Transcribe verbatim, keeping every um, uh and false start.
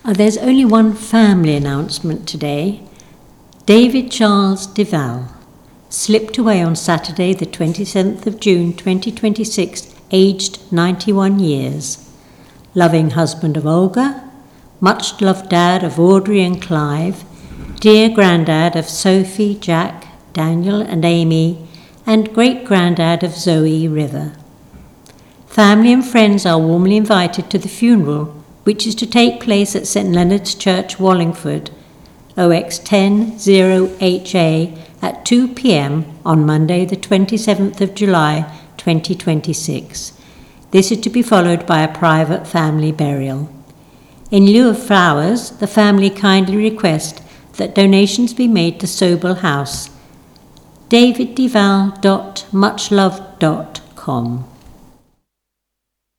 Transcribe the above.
Uh, there's only one family announcement today. David Charles Deval slipped away on Saturday, the twenty-seventh of June twenty twenty-six, aged ninety-one years. Loving husband of Olga, much-loved dad of Audrey and Clive, dear granddad of Sophie, Jack, Daniel and Amy, and great-granddad of Zoe River. Family and friends are warmly invited to the funeral, which is to take place at St Leonard's Church, Wallingford, O X ten zero H A, at two p.m. on Monday the twenty-seventh of July twenty twenty-six. This is to be followed by a private family burial. In lieu of flowers, the family kindly request that donations be made to Sobel House. david deval dot muchlove dot com